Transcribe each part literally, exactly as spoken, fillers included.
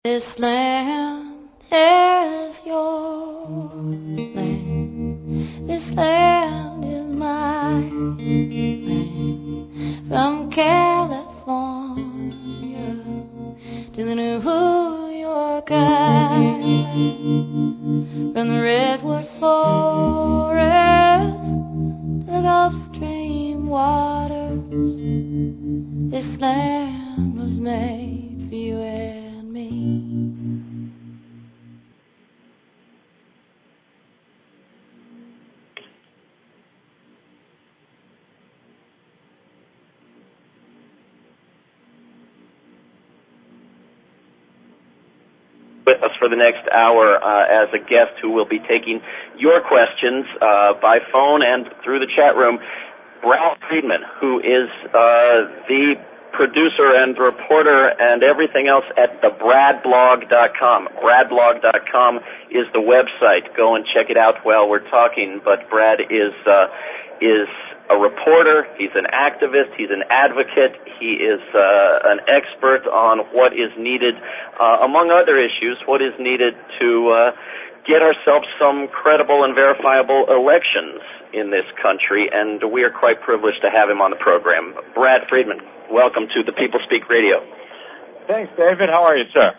This land is your land. This land is my land. From California to the New York Island, from the redwood forest to the Gulf Stream waters, this land was made for you and me. With us for the next hour uh, as a guest who will be taking your questions uh, by phone and through the chat room, Brad Friedman, who is uh, the producer and reporter and everything else at the brad blog dot com. brad blog dot com is the website. Go and check it out while we're talking. But Brad is uh, is a reporter, he's an activist, he's an advocate, he is uh, an expert on what is needed, uh, among other issues, what is needed to uh, get ourselves some credible and verifiable elections in this country, and we are quite privileged to have him on the program. Brad Friedman, welcome to the People Speak Radio. Thanks, David. How are you, sir?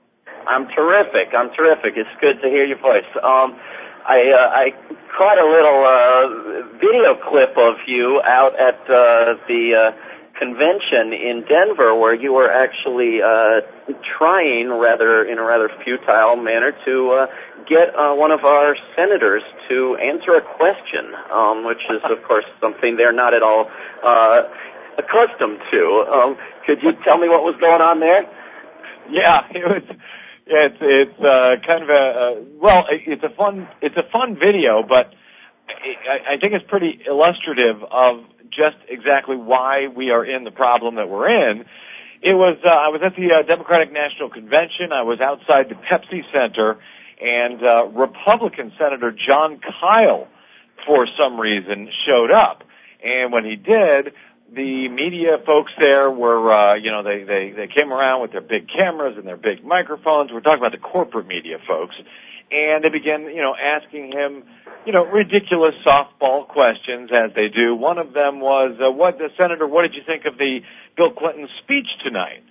I'm terrific. I'm terrific. It's good to hear your voice. Um, I, uh, I caught a little uh, video clip of you out at uh, the uh, convention in Denver, where you were actually uh, trying, rather in a rather futile manner, to uh, get uh, one of our senators to answer a question, um, which is, of course, something they're not at all uh, accustomed to. Um, could you tell me what was going on there? Yeah, it was. Yeah, it's it's uh, kind of a uh, well, it's a fun it's a fun video, but I, I think it's pretty illustrative of just exactly why we are in the problem that we're in. It was uh, I was at the uh, Democratic National Convention. I was outside the Pepsi Center, and uh, Republican Senator Jon Kyl, for some reason, showed up. And when he did, the media folks there were, uh, you know, they, they, they came around with their big cameras and their big microphones. We're talking about the corporate media folks. And they began, you know, asking him, you know, ridiculous softball questions, as they do. One of them was, uh, what, the Senator, what did you think of the Bill Clinton speech tonight?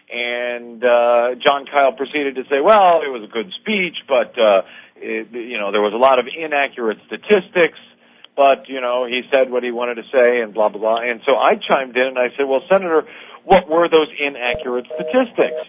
And uh, Jon Kyl proceeded to say, well, it was a good speech, but, uh, it, you know, there was a lot of inaccurate statistics. But, you know, he said what he wanted to say and blah, blah, blah. And so I chimed in and I said, well, Senator, what were those inaccurate statistics?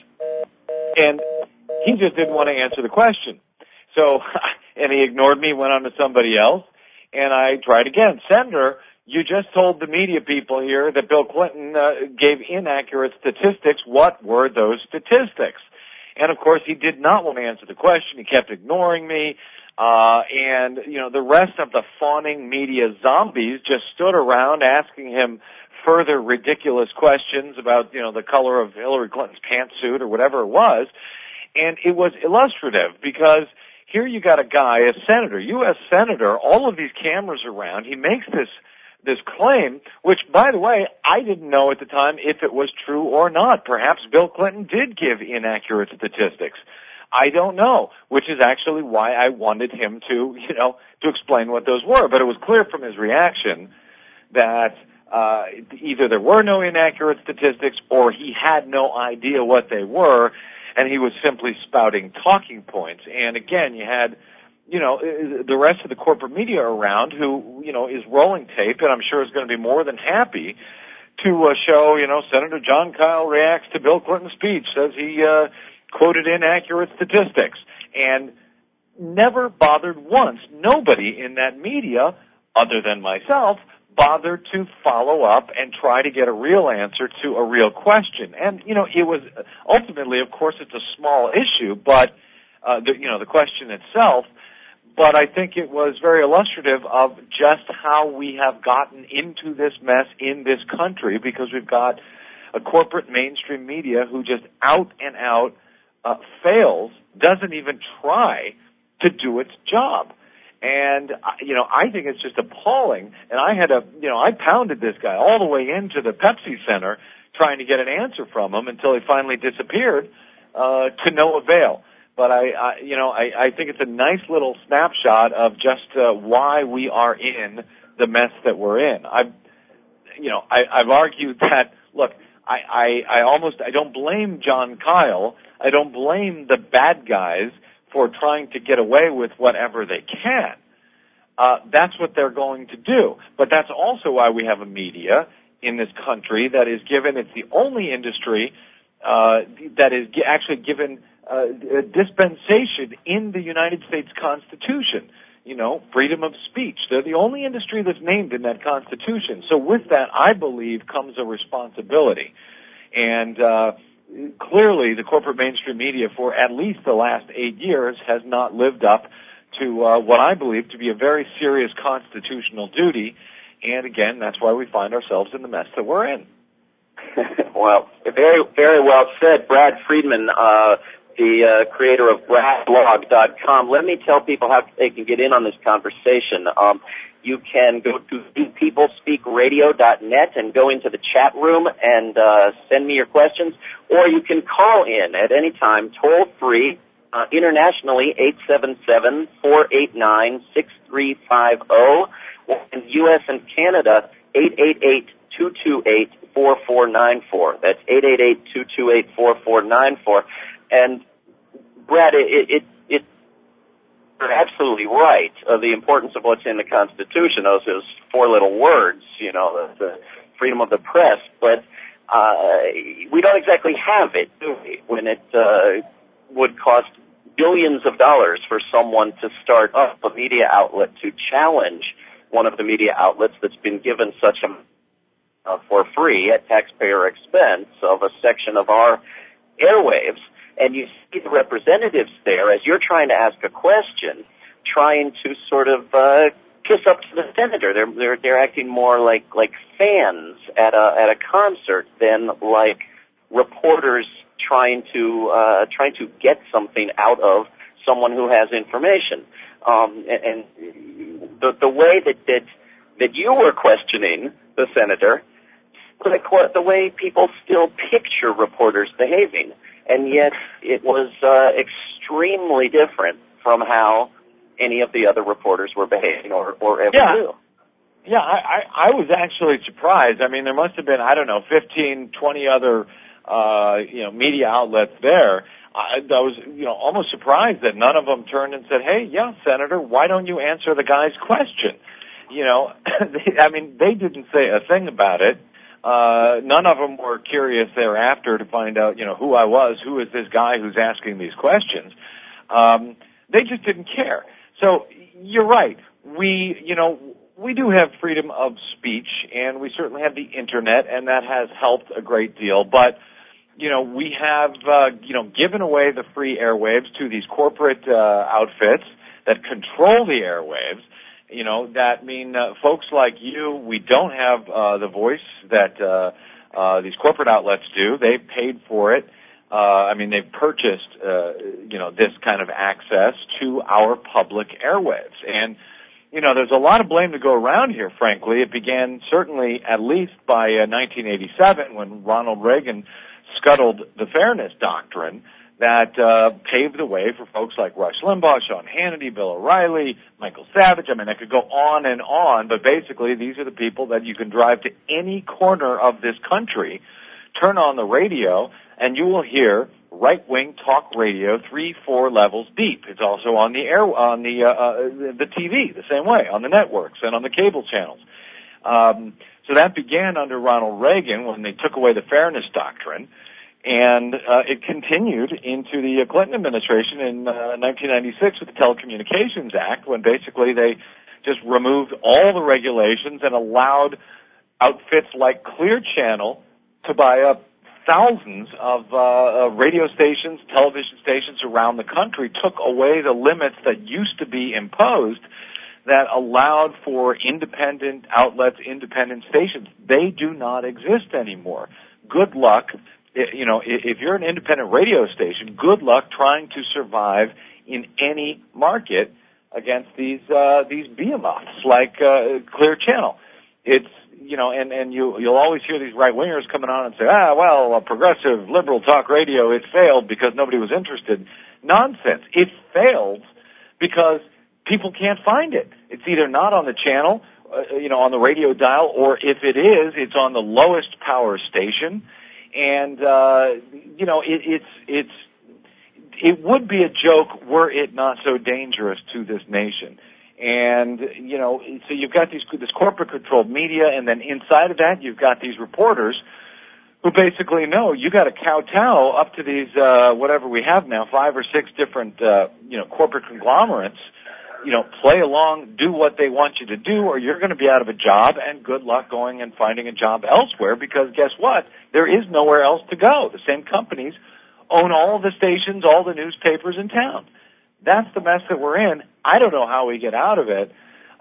And he just didn't want to answer the question. So, and he ignored me, went on to somebody else. And I tried again. Senator, you just told the media people here that Bill Clinton uh, gave inaccurate statistics. What were those statistics? And, of course, he did not want to answer the question. He kept ignoring me. Uh, and, you know, the rest of the fawning media zombies just stood around asking him further ridiculous questions about, you know, the color of Hillary Clinton's pantsuit or whatever it was. And it was illustrative because here you got a guy, a senator, U S senator, all of these cameras around. He makes this, this claim, which, by the way, I didn't know at the time if it was true or not. Perhaps Bill Clinton did give inaccurate statistics. I don't know, which is actually why I wanted him to, you know, to explain what those were. But it was clear from his reaction that uh, either there were no inaccurate statistics or he had no idea what they were, and he was simply spouting talking points. And again, you had, you know, the rest of the corporate media around who, you know, is rolling tape, and I'm sure is going to be more than happy to uh, show, you know, Senator Jon Kyl reacts to Bill Clinton's speech, says he uh, quoted inaccurate statistics, and never bothered once. Nobody in that media, other than myself, bothered to follow up and try to get a real answer to a real question. And, you know, it was ultimately, of course, it's a small issue, but, uh, the, you know, the question itself, but I think it was very illustrative of just how we have gotten into this mess in this country, because we've got a corporate mainstream media who just out and out Uh, fails, doesn't even try to do its job. And, you know, I think it's just appalling. And I had a, you know, I pounded this guy all the way into the Pepsi Center trying to get an answer from him until he finally disappeared. uh, to no avail. But I, I you know, I, I think it's a nice little snapshot of just uh, why we are in the mess that we're in. I've, you know, I, I've argued that, look, I, I, I almost, I don't blame John Kyle. I don't blame the bad guys for trying to get away with whatever they can. Uh, that's what they're going to do. But that's also why we have a media in this country that is given, it's the only industry uh, that is g- actually given uh, a dispensation in the United States Constitution. You know, freedom of speech. They're the only industry that's named in that Constitution. So with that, I believe, comes a responsibility. And uh, clearly, the corporate mainstream media for at least the last eight years has not lived up to uh, what I believe to be a very serious constitutional duty. And again, that's why we find ourselves in the mess that we're in. Well, very, very well said, Brad Friedman, uh, the uh, creator of brad blog dot com. Let me tell people how they can get in on this conversation. Um, you can go to the people speak radio dot net and go into the chat room and uh, send me your questions, or you can call in at any time, toll free, uh, internationally, eight seven seven, four eight nine, six three five zero, or in U S and Canada, eight eight eight, two two eight, four four nine four. That's eight eight eight, two two eight, four four nine four. And, Brad, it, it, it, you're absolutely right. Uh, the importance of what's in the Constitution, those, those four little words, you know, the, the freedom of the press. But uh, we don't exactly have it, do we? When it uh, would cost billions of dollars for someone to start up a media outlet to challenge one of the media outlets that's been given such a uh, for free at taxpayer expense of a section of our airwaves. And you see the representatives there, as you're trying to ask a question, trying to sort of uh, kiss up to the senator. They're they're they're acting more like like fans at a at a concert than like reporters trying to uh, trying to get something out of someone who has information. Um, and, and the the way that that that you were questioning the senator, like the way people still picture reporters behaving. And yet it was uh, extremely different from how any of the other reporters were behaving or, or ever yeah. do. Yeah, I, I, I was actually surprised. I mean, there must have been, I don't know, fifteen, twenty other, uh, you know, media outlets there. I, I was, you know, almost surprised that none of them turned and said, hey, yeah, Senator, why don't you answer the guy's question? You know, they, I mean, they didn't say a thing about it. Uh, none of them were curious thereafter to find out, you know, who I was, who is this guy who's asking these questions. Um, they just didn't care. So you're right. We, you know, we do have freedom of speech, and we certainly have the Internet, and that has helped a great deal. But, you know, we have, uh, you know, given away the free airwaves to these corporate uh, outfits that control the airwaves. You know, that mean uh, folks like you, we don't have uh, the voice that uh, uh, these corporate outlets do. They've paid for it. Uh, I mean, they've purchased, uh, you know, this kind of access to our public airwaves. And, you know, there's a lot of blame to go around here, frankly. It began certainly at least by uh, nineteen eighty-seven when Ronald Reagan scuttled the Fairness Doctrine that uh, paved the way for folks like Rush Limbaugh, Sean Hannity, Bill O'Reilly, Michael Savage. I mean, I could go on and on, but basically these are the people that you can drive to any corner of this country, turn on the radio, and you will hear right-wing talk radio three, four levels deep. It's also on the air, on the uh, uh, the T V, the same way, on the networks and on the cable channels. Um, so that began under Ronald Reagan when they took away the Fairness Doctrine. And uh, it continued into the Clinton administration in uh, nineteen ninety-six with the Telecommunications Act, when basically they just removed all the regulations and allowed outfits like Clear Channel to buy up thousands of uh, radio stations, television stations around the country, took away the limits that used to be imposed that allowed for independent outlets, independent stations. They do not exist anymore. Good luck. You know, if you're an independent radio station, good luck trying to survive in any market against these uh, these behemoths like uh, Clear Channel. It's you know, and, and you, you'll always hear these right-wingers coming on and say, ah, well, a progressive liberal talk radio, it failed because nobody was interested. Nonsense. It failed because people can't find it. It's either not on the channel, uh, you know, on the radio dial, or if it is, it's on the lowest power station. And, uh, you know, it, it's, it's, it would be a joke were it not so dangerous to this nation. And, you know, so you've got these, this corporate-controlled media, and then inside of that you've got these reporters who basically know you got to kowtow up to these, uh, whatever we have now, five or six different, uh, you know, corporate conglomerates. You know, play along, do what they want you to do, or you're going to be out of a job, and good luck going and finding a job elsewhere, because guess what? There is nowhere else to go. The same companies own all the stations, all the newspapers in town. That's the mess that we're in. I don't know how we get out of it,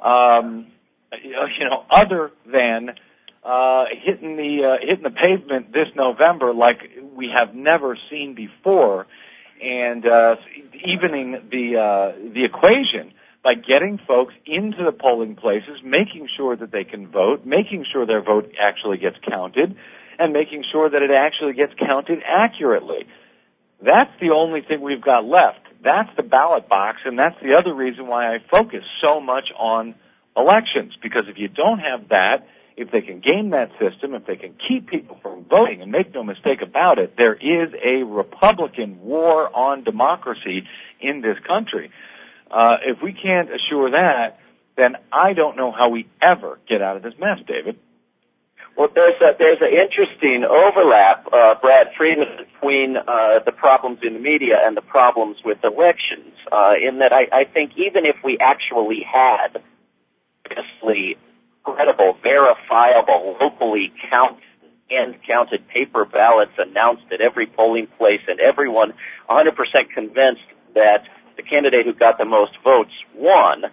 um, you know, other than uh, hitting the uh, hitting the pavement this November like we have never seen before, and uh, evening the uh, the equation by getting folks into the polling places, making sure that they can vote, making sure their vote actually gets counted, and making sure that it actually gets counted accurately. That's the only thing we've got left. That's the ballot box, and that's the other reason why I focus so much on elections, because if you don't have that, if they can game that system, if they can keep people from voting, and make no mistake about it, there is a Republican war on democracy in this country. Uh, if we can't assure that, then I don't know how we ever get out of this mess, David. Well, there's a, there's an interesting overlap, uh, Brad Friedman, between uh, the problems in the media and the problems with elections, uh, in that I, I think even if we actually had obviously credible, verifiable, locally counted and counted paper ballots announced at every polling place and everyone one hundred percent convinced that the candidate who got the most votes won,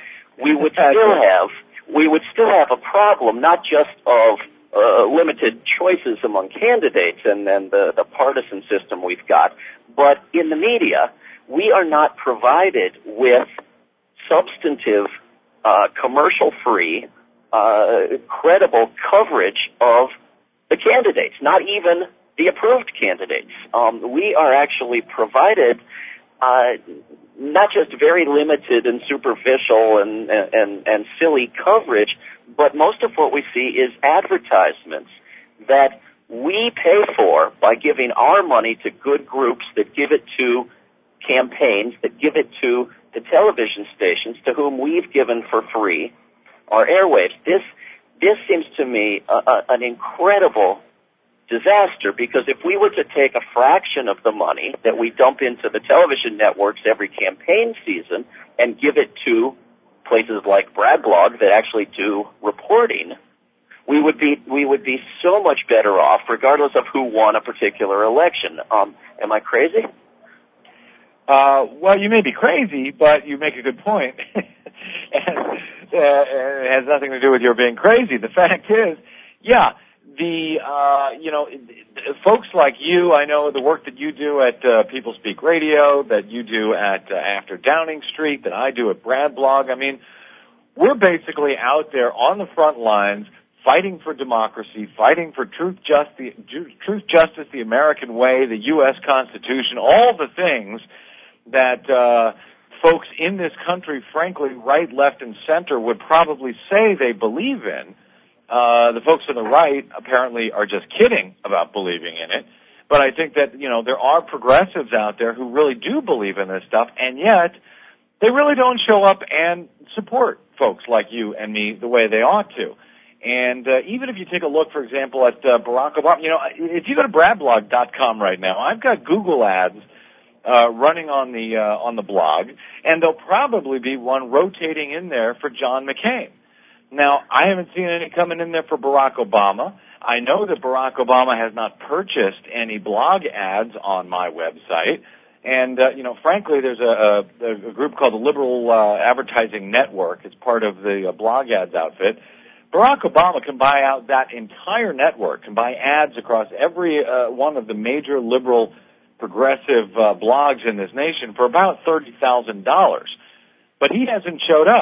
we would still have we would still have a problem, not just of uh, limited choices among candidates and then the, the partisan system we've got, but in the media, we are not provided with substantive, uh, commercial-free, uh, credible coverage of the candidates, not even the approved candidates. Um, we are actually provided uh, not just very limited and superficial and, and, and silly coverage, but most of what we see is advertisements that we pay for by giving our money to good groups that give it to campaigns, that give it to the television stations to whom we've given for free our airwaves. This, this seems to me a, a, an incredible disaster, because if we were to take a fraction of the money that we dump into the television networks every campaign season and give it to places like Bradblog that actually do reporting, we would be we would be so much better off, regardless of who won a particular election. Um, am I crazy? Uh, well, you may be crazy, but you make a good point. and, uh, it has nothing to do with your being crazy. The fact is, yeah, the, uh, you know, folks like you, I know the work that you do at uh, People Speak Radio, that you do at uh, After Downing Street, that I do at Bradblog. I mean, we're basically out there on the front lines fighting for democracy, fighting for truth, just the, truth, justice, the American way, the U S Constitution, all the things that uh, folks in this country, frankly, right, left, and center, would probably say they believe in. Uh, the folks on the right apparently are just kidding about believing in it. But I think that, you know, there are progressives out there who really do believe in this stuff, and yet they really don't show up and support folks like you and me the way they ought to. And uh, even if you take a look, for example, at uh, Barack Obama, you know, if you go to bradblog dot com right now, I've got Google ads uh, running on the uh, on the blog, and there'll probably be one rotating in there for John McCain. Now, I haven't seen any coming in there for Barack Obama. I know that Barack Obama has not purchased any blog ads on my website. And, uh, you know, frankly, there's a, a, a group called the Liberal uh, Advertising Network. It's part of the uh, blog ads outfit. Barack Obama can buy out that entire network, can buy ads across every uh, one of the major liberal progressive uh, blogs in this nation for about thirty thousand dollars. But he hasn't showed up.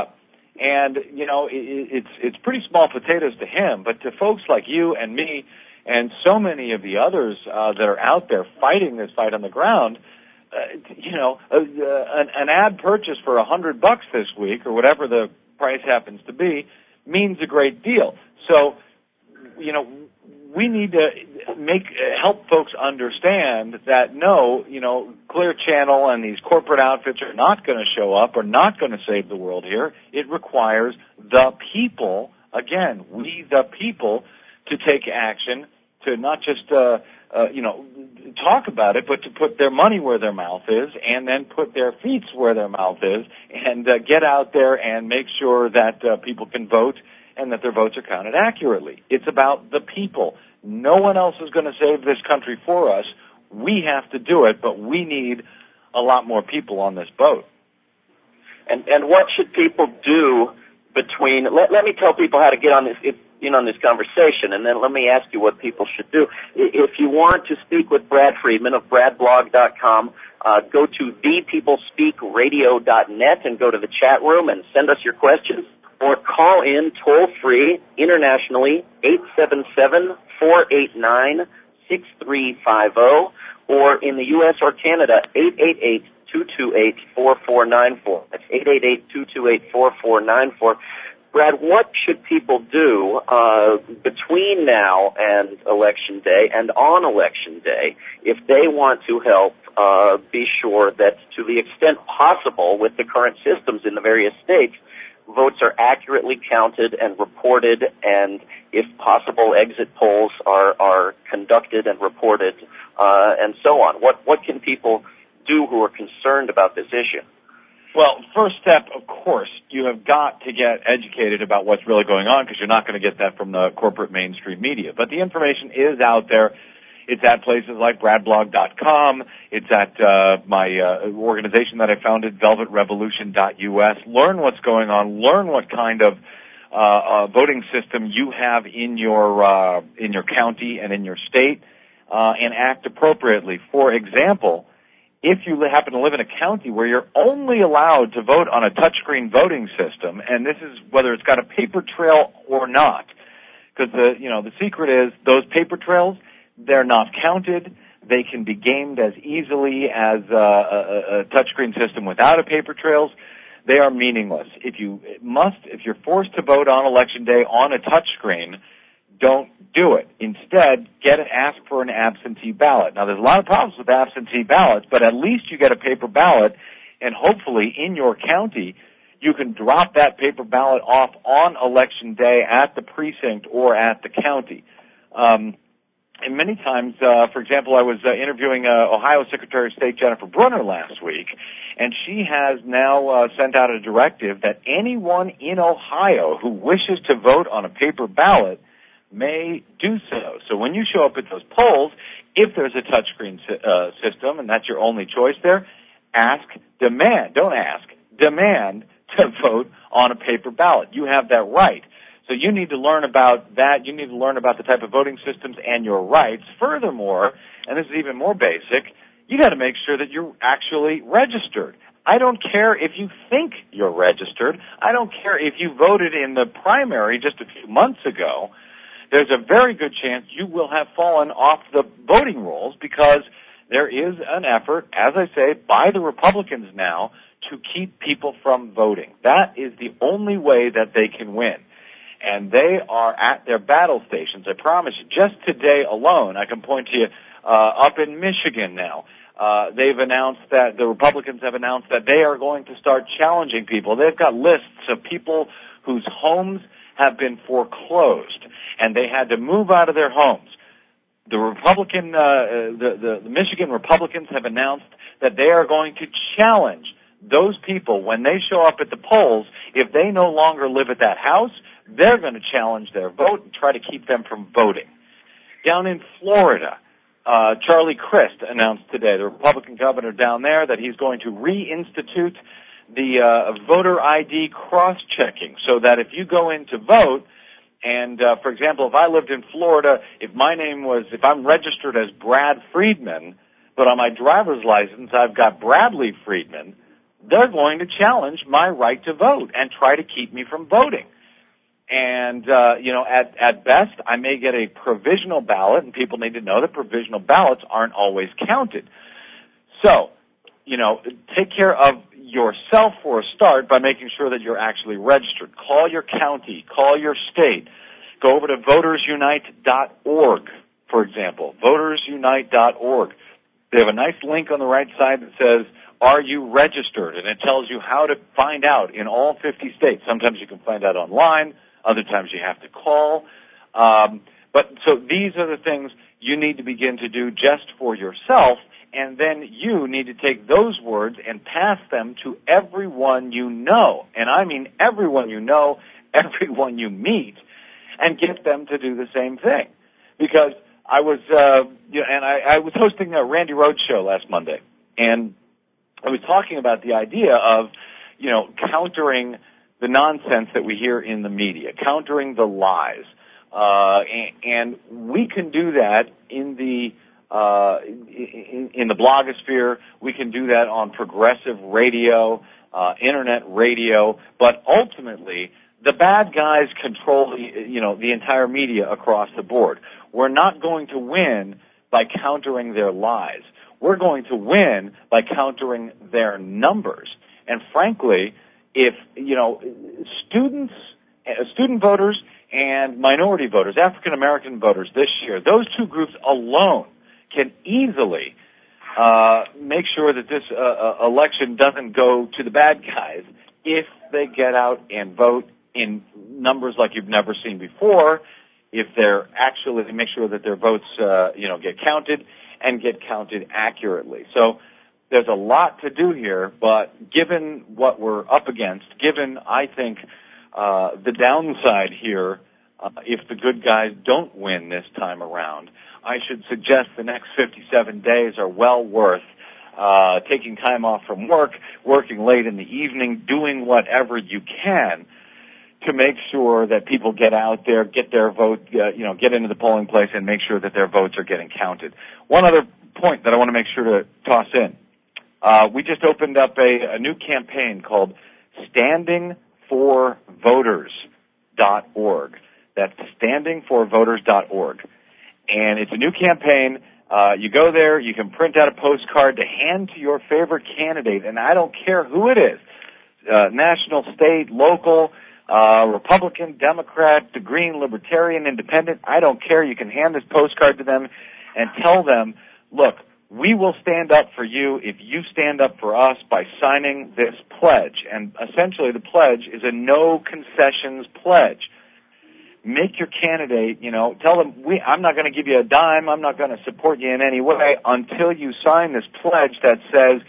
And, you know, it, it's it's pretty small potatoes to him, but to folks like you and me and so many of the others uh, that are out there fighting this fight on the ground, uh, you know, uh, an, an ad purchase for a hundred bucks this week or whatever the price happens to be means a great deal. So, you know, we need to make help folks understand that no, you know, Clear Channel and these corporate outfits are not going to show up or not going to save the world here. It requires the people, again, we the people, to take action, to not just, uh, uh, you know, talk about it, but to put their money where their mouth is and then put their feet where their mouth is and uh, get out there and make sure that uh, people can vote and that their votes are counted accurately. It's about the people. No one else is going to save this country for us. We have to do it, but we need a lot more people on this boat. And and what should people do between? Let, let me tell people how to get on this if, in on this conversation, and then let me ask you what people should do. If you want to speak with Brad Friedman of brad blog dot com, uh, go to the people speak radio dot net and go to the chat room and send us your questions. Or call in toll-free internationally, eight seven seven, four eight nine, six three five zero, or in the U S or Canada, eight eight eight, two two eight, four four nine four. That's eight eight eight, two two eight, four four nine four. Brad, what should people do uh, between now and Election Day and on Election Day if they want to help uh, be sure that to the extent possible with the current systems in the various states, votes are accurately counted and reported, and if possible, exit polls are, are conducted and reported, uh, and so on? What, what can people do who are concerned about this issue? Well, first step, of course, you have got to get educated about what's really going on because you're not going to get that from the corporate mainstream media. But the information is out there. It's at places like brad blog dot com. It's at uh, my uh, organization that I founded, velvet revolution dot U S. Learn what's going on. Learn what kind of uh, uh, voting system you have in your uh, in your county and in your state, uh, and act appropriately. For example, if you happen to live in a county where you're only allowed to vote on a touchscreen voting system, and this is whether it's got a paper trail or not, because the you know the secret is those paper trails, they're not counted. They can be gamed as easily as uh, a, a touchscreen system without a paper trails. They are meaningless. If you must, if you're forced to vote on Election Day on a touchscreen, don't do it. Instead, get an, ask for an absentee ballot. Now, there's a lot of problems with absentee ballots, but at least you get a paper ballot, and hopefully in your county, you can drop that paper ballot off on Election Day at the precinct or at the county. Um, And many times, uh, for example, I was uh, interviewing uh, Ohio Secretary of State Jennifer Brunner last week, and she has now uh, sent out a directive that anyone in Ohio who wishes to vote on a paper ballot may do so. So when you show up at those polls, if there's a touchscreen uh, system and that's your only choice there, ask, demand, don't ask, demand to vote on a paper ballot. You have that right. So you need to learn about that. You need to learn about the type of voting systems and your rights. Furthermore, and this is even more basic, you got to make sure that you're actually registered. I don't care if you think you're registered. I don't care if you voted in the primary just a few months ago. There's a very good chance you will have fallen off the voting rolls because there is an effort, as I say, by the Republicans now to keep people from voting. That is the only way that they can win. And they are at their battle stations. I promise you, just today alone, I can point to you, uh, up in Michigan now, uh, they've announced that, the Republicans have announced that they are going to start challenging people. They've got lists of people whose homes have been foreclosed, and they had to move out of their homes. The Republican, uh, the, the, the Michigan Republicans have announced that they are going to challenge those people when they show up at the polls. If they no longer live at that house, they're going to challenge their vote and try to keep them from voting. Down in Florida, uh, Charlie Crist announced today, the Republican governor down there, that he's going to reinstitute the uh, voter I D cross-checking so that if you go in to vote, and, uh, for example, if I lived in Florida, if my name was, if I'm registered as Brad Friedman, but on my driver's license I've got Bradley Friedman, they're going to challenge my right to vote and try to keep me from voting. And, uh, you know, at, at best, I may get a provisional ballot, and people need to know that provisional ballots aren't always counted. So, you know, take care of yourself for a start by making sure that you're actually registered. Call your county, call your state. Go over to voters unite dot org, for example, voters unite dot org. They have a nice link on the right side that says, are you registered? And it tells you how to find out in all fifty states. Sometimes you can find out online. Other times you have to call. Um, but so these are the things you need to begin to do just for yourself, and then you need to take those words and pass them to everyone you know. And I mean everyone you know, everyone you meet, and get them to do the same thing. Because I was, uh, you know, and I, I was hosting a Randy Rhoads show last Monday, and I was talking about the idea of, you know, countering the nonsense that we hear in the media, countering the lies. Uh, and, and we can do that in the, uh, in, in the blogosphere. We can do that on progressive radio, uh, internet radio, but ultimately, the bad guys control the, you know, the entire media across the board. We're not going to win by countering their lies. We're going to win by countering their numbers. And frankly, if, you know, students, uh, student voters and minority voters, African American voters this year, those two groups alone can easily uh, make sure that this uh, election doesn't go to the bad guys if they get out and vote in numbers like you've never seen before, if they're actually, they make sure that their votes, uh, you know, get counted and get counted accurately. So there's a lot to do here, but given what we're up against, given, I think, uh, the downside here, uh, if the good guys don't win this time around, I should suggest the next fifty-seven days are well worth uh, taking time off from work, working late in the evening, doing whatever you can to make sure that people get out there, get their vote, uh, you know, get into the polling place and make sure that their votes are getting counted. One other point that I want to make sure to toss in. Uh, we just opened up a, a new campaign called standing for voters dot org. That's standing for voters dot org. And it's a new campaign. Uh, you go there, you can print out a postcard to hand to your favorite candidate, and I don't care who it is, uh, national, state, local, uh, Republican, Democrat, the Green, Libertarian, Independent, I don't care. You can hand this postcard to them and tell them, look, we will stand up for you if you stand up for us by signing this pledge. And essentially the pledge is a no concessions pledge. Make your candidate, you know, tell them, we, I'm not going to give you a dime, I'm not going to support you in any way until you sign this pledge that says,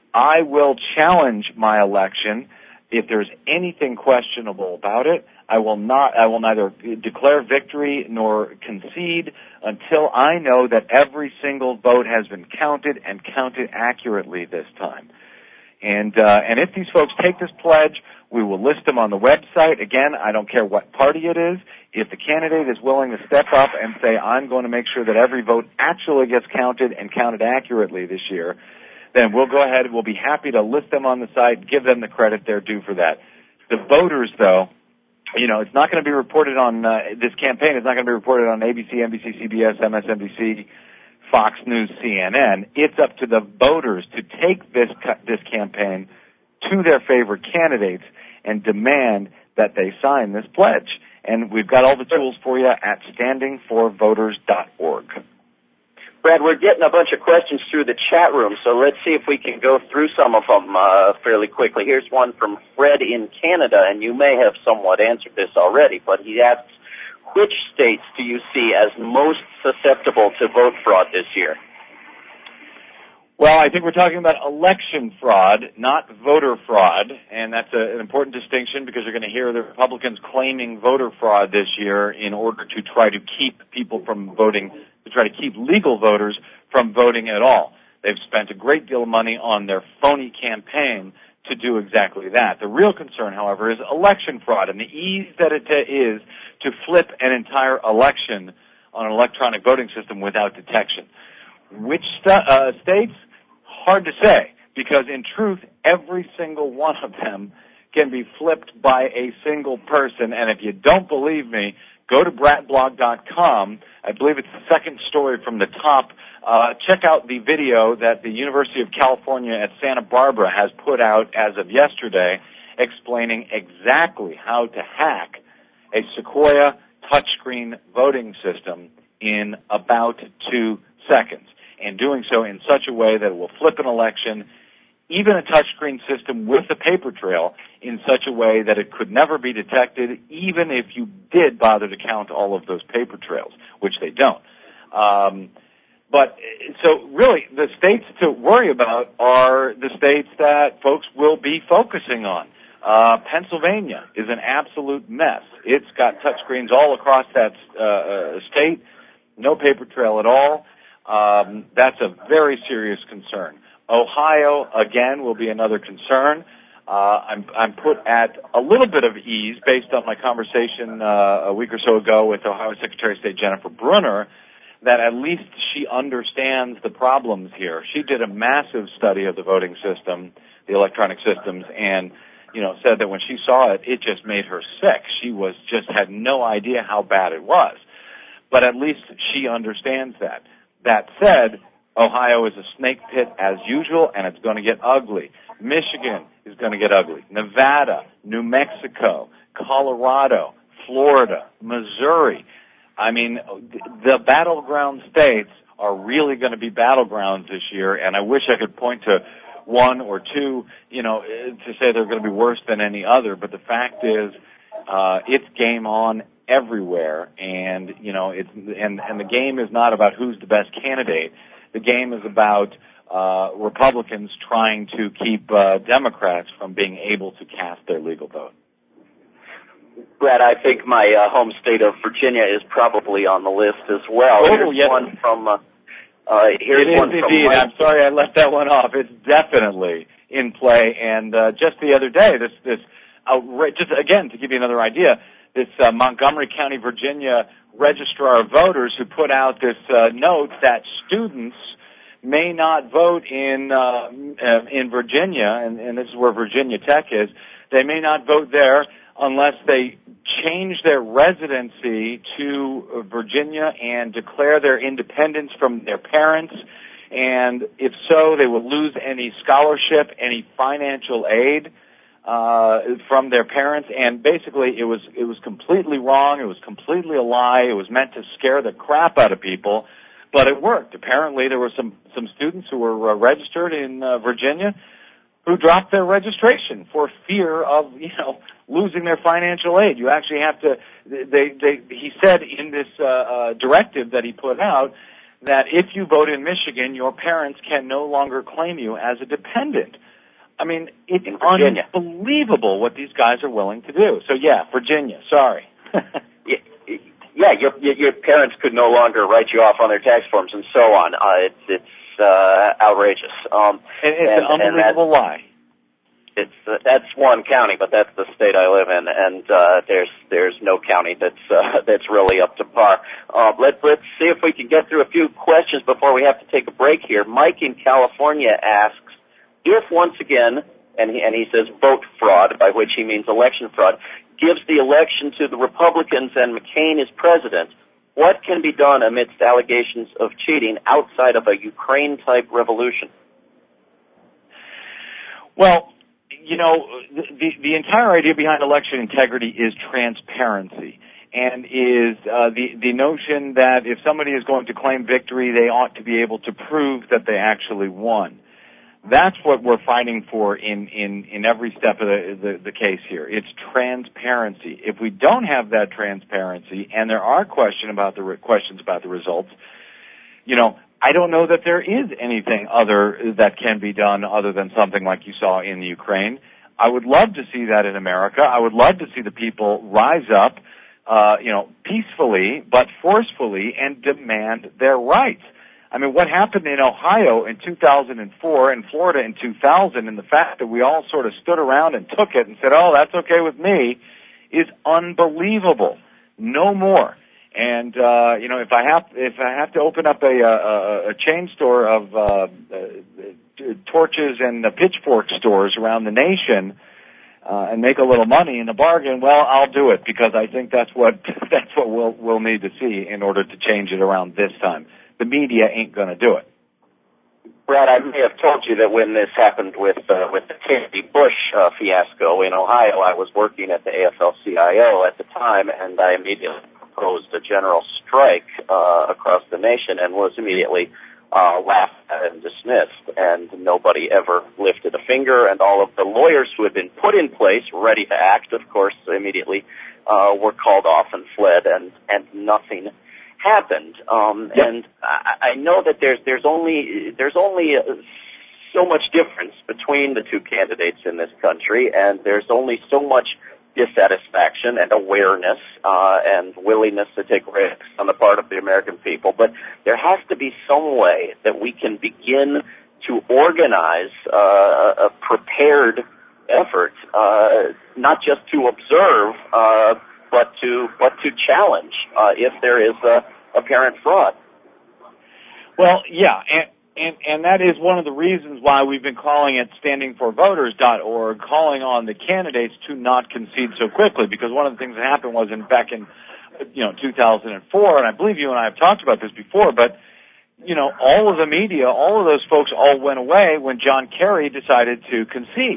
I will challenge my election. If there's anything questionable about it, I will not, I will neither declare victory nor concede until I know that every single vote has been counted and counted accurately this time. And, uh, and if these folks take this pledge, we will list them on the website. Again, I don't care what party it is. If the candidate is willing to step up and say, I'm going to make sure that every vote actually gets counted and counted accurately this year, then we'll go ahead and we'll be happy to list them on the site, give them the credit they're due for that. The voters, though, you know, it's not going to be reported on, uh, this campaign is not going to be reported on A B C, N B C, C B S, M S N B C, Fox News, C N N. It's up to the voters to take this, this campaign to their favorite candidates and demand that they sign this pledge. And we've got all the tools for you at standing for voters dot org. Brad, we're getting a bunch of questions through the chat room, so let's see if we can go through some of them uh, fairly quickly. Here's one from Fred in Canada, and you may have somewhat answered this already, but he asks, which states do you see as most susceptible to vote fraud this year? Well, I think we're talking about election fraud, not voter fraud, and that's a, an important distinction because you're going to hear the Republicans claiming voter fraud this year in order to try to keep people from voting, to try to keep legal voters from voting at all. They've spent a great deal of money on their phony campaign to do exactly that. The real concern, however, is election fraud and the ease that it is to flip an entire election on an electronic voting system without detection. Which st- uh, states? Hard to say, because in truth, every single one of them can be flipped by a single person. And if you don't believe me, go to brat blog dot com. I believe it's the second story from the top. Uh, check out the video that the University of California at Santa Barbara has put out as of yesterday, explaining exactly how to hack a Sequoia touchscreen voting system in about two seconds, and doing so in such a way that it will flip an election, even a touchscreen system with a paper trail, in such a way that it could never be detected, even if you did bother to count all of those paper trails, which they don't. Um, but so really, the states to worry about are the states that folks will be focusing on. Uh, Pennsylvania is an absolute mess. It's got touchscreens all across that uh, uh, state, no paper trail at all. Um, that's a very serious concern. Ohio, again, will be another concern. Uh, I'm, I'm put at a little bit of ease based on my conversation uh, a week or so ago with Ohio Secretary of State Jennifer Brunner, that at least she understands the problems here. She did a massive study of the voting system, the electronic systems, and you know, said that when she saw it, it just made her sick. She was just had no idea how bad it was. But at least she understands that. That said, Ohio is a snake pit as usual, and it's going to get ugly. Michigan is going to get ugly. Nevada, New Mexico, Colorado, Florida, Missouri. I mean, the battleground states are really going to be battlegrounds this year, and I wish I could point to one or two, you know, to say they're going to be worse than any other. But the fact is, uh, it's game on everywhere, and you know, it's and and the game is not about who's the best candidate. The game is about uh, Republicans trying to keep uh, Democrats from being able to cast their legal vote. Brad, I think my uh, home state of Virginia is probably on the list as well. Oh, here's yes. one from. Uh, Uh, here's it is one indeed. From I'm sorry I left that one off. It's definitely in play. And uh, just the other day, this this outra- just again to give you another idea, this uh, Montgomery County, Virginia registrar of voters who put out this uh, note that students may not vote in uh, in Virginia, and, and this is where Virginia Tech is. They may not vote there unless they change their residency to Virginia and declare their independence from their parents. And if so, they will lose any scholarship, any financial aid uh, from their parents. And basically, it was it was completely wrong. It was completely a lie. It was meant to scare the crap out of people, but it worked. Apparently, there were some some students who were uh, registered in uh, Virginia who dropped their registration for fear of, you know, losing their financial aid. You actually have to, they, they, he said in this uh, uh, directive that he put out that if you vote in Michigan, your parents can no longer claim you as a dependent. I mean, it's unbelievable what these guys are willing to do. So, yeah, Virginia, sorry. yeah, yeah your, your parents could no longer write you off on their tax forms and so on. Uh, it's, it's Uh, outrageous. Um, and it's and, an unbelievable and lie. It's uh, that's one county, but that's the state I live in, and uh, there's there's no county that's uh, that's really up to par. Uh, let let's see if we can get through a few questions before we have to take a break here. Mike in California asks if once again, and he, and he says vote fraud, by which he means election fraud, gives the election to the Republicans and McCain is president. What can be done amidst allegations of cheating outside of a Ukraine-type revolution? Well, you know, the, the entire idea behind election integrity is transparency, and is uh, the, the notion that if somebody is going to claim victory, they ought to be able to prove that they actually won. That's what we're fighting for in, in, in every step of the, the, the case here. It's transparency. If we don't have that transparency, and there are question about the re- questions about the results, you know, I don't know that there is anything other that can be done other than something like you saw in the Ukraine. I would love to see that in America. I would love to see the people rise up, uh, you know, peacefully but forcefully and demand their rights. I mean, what happened in Ohio in two thousand four and Florida in two thousand, and the fact that we all sort of stood around and took it and said, oh, that's okay with me, is unbelievable. No more. And uh, you know, if I have if I have to open up a a, a chain store of uh, uh, torches and uh, pitchfork stores around the nation uh, and make a little money in the bargain, well, I'll do it, because I think that's what that's what we'll we'll need to see in order to change it around this time. The media ain't going to do it. Brad, I may have told you that when this happened with uh, with the Kennedy Bush uh, fiasco in Ohio, I was working at the A F L C I O at the time, and I immediately proposed a general strike uh, across the nation, and was immediately uh, laughed at and dismissed, and nobody ever lifted a finger, and all of the lawyers who had been put in place, ready to act, of course, immediately uh, were called off and fled, and, and nothing happened. Um, yep. And I, I know that there's there's only there's only uh, so much difference between the two candidates in this country, and there's only so much dissatisfaction and awareness uh, and willingness to take risks on the part of the American people. But there has to be some way that we can begin to organize uh, a prepared effort, uh, not just to observe, uh, but to but to challenge uh, if there is uh, apparent fraud. Well, yeah, and, and and that is one of the reasons why we've been calling it standing for voters dot org, calling on the candidates to not concede so quickly, because one of the things that happened was in back in you know two thousand four, and I believe you and I have talked about this before, but you know all of the media, all of those folks all went away when John Kerry decided to concede.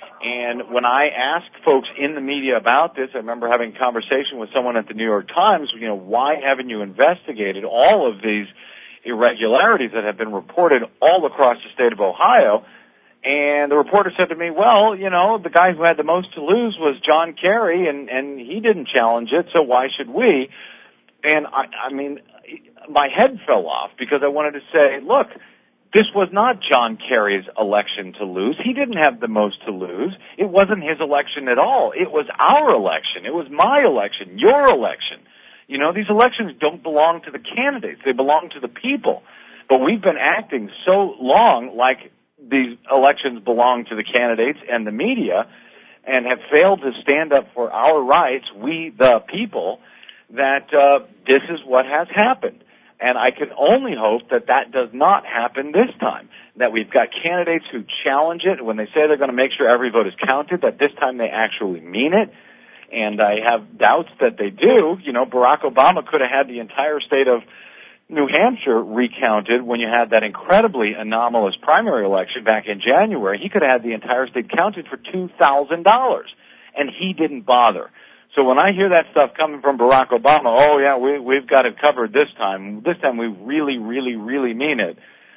And when I asked folks in the media about this, I remember having a conversation with someone at the New York Times, you know, why haven't you investigated all of these irregularities that have been reported all across the state of Ohio? And the reporter said to me, well, you know, the guy who had the most to lose was John Kerry, and, and he didn't challenge it, so why should we? And, I, I mean, my head fell off, because I wanted to say, look, this was not John Kerry's election to lose. He didn't have the most to lose. It wasn't his election at all. It was our election. It was my election, your election. You know, these elections don't belong to the candidates. They belong to the people. But we've been acting so long like these elections belong to the candidates and the media, and have failed to stand up for our rights, we the people, that uh, this is what has happened. And I can only hope that that does not happen this time, that we've got candidates who challenge it when they say they're going to make sure every vote is counted, that this time they actually mean it. And I have doubts that they do. You know, Barack Obama could have had the entire state of New Hampshire recounted when you had that incredibly anomalous primary election back in January. He could have had the entire state counted for two thousand dollars, and he didn't bother. So when I hear that stuff coming from Barack Obama, oh, yeah, we, we've got it covered this time. This time we really, really, really mean it.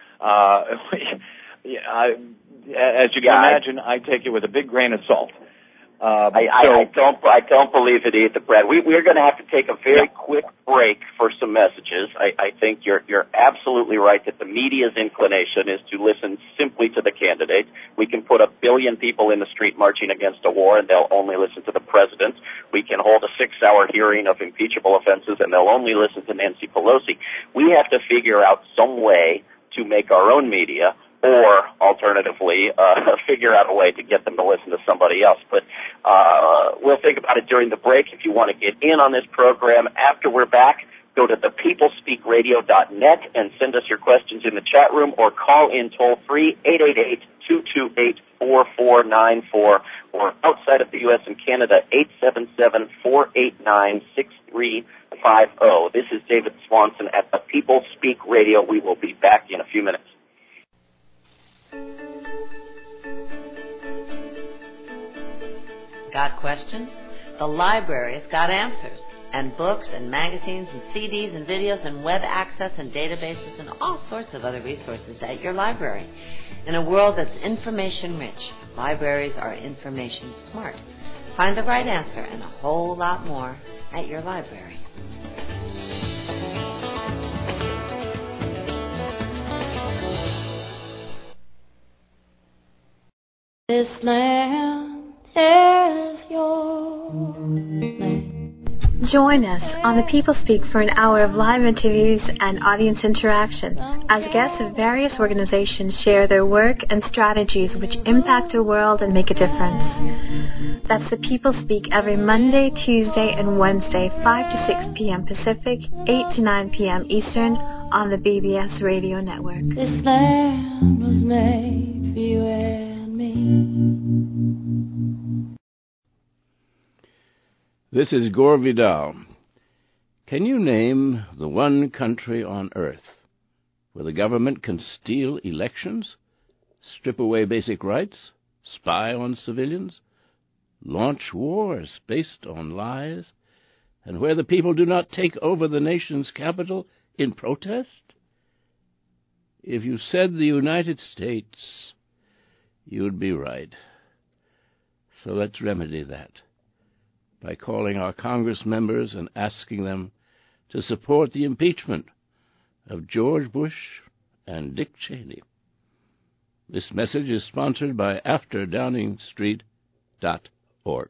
Uh, yeah, I, as you can yeah, imagine, I, I take it with a big grain of salt. Uh, I, I, so, I don't. I don't believe it either, Brad. We, we're going to have to take a very yeah. quick break for some messages. I, I think you're you're absolutely right that the media's inclination is to listen simply to the candidates. We can put a billion people in the street marching against a war, and they'll only listen to the president. We can hold a six-hour hearing of impeachable offenses, and they'll only listen to Nancy Pelosi. We have to figure out some way to make our own media, or alternatively, uh, figure out a way to get them to listen to somebody else. But uh, we'll think about it during the break. If you want to get in on this program after we're back, go to the people speak radio dot net and send us your questions in the chat room, or call in toll-free eight eight eight, two two eight, four four nine four, or outside of the U S and Canada, eight seven seven, four eight nine, six three five zero. This is David Swanson at the People Speak Radio. We will be back in a few minutes. Got questions? The library's got answers, and books and magazines and C Ds and videos and web access and databases and all sorts of other resources at your library. In a world that's information rich, libraries are information smart. Find the right answer and a whole lot more at your library. This land is your land. Join us on The People Speak for an hour of live interviews and audience interaction as guests of various organizations share their work and strategies which impact our world and make a difference. That's The People Speak every Monday, Tuesday, and Wednesday, five to six p.m. Pacific, eight to nine p.m. Eastern on the B B S Radio Network. This land was made for you and me. This is Gore Vidal. Can you name the one country on earth where the government can steal elections, strip away basic rights, spy on civilians, launch wars based on lies, and where the people do not take over the nation's capital in protest? If you said the United States, you'd be right. So let's remedy that by calling our Congress members and asking them to support the impeachment of George Bush and Dick Cheney. This message is sponsored by after downing street dot org.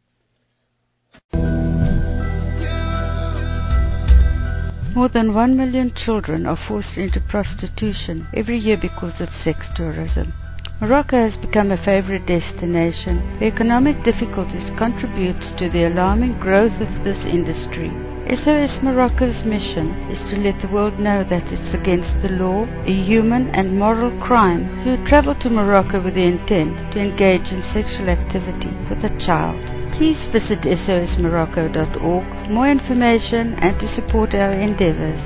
More than one million children are forced into prostitution every year because of sex tourism. Morocco has become a favorite destination. The economic difficulties contributes to the alarming growth of this industry. S O S Morocco's mission is to let the world know that it's against the law, a human and moral crime to travel to Morocco with the intent to engage in sexual activity with a child. Please visit S O S Morocco dot org for more information and to support our endeavors.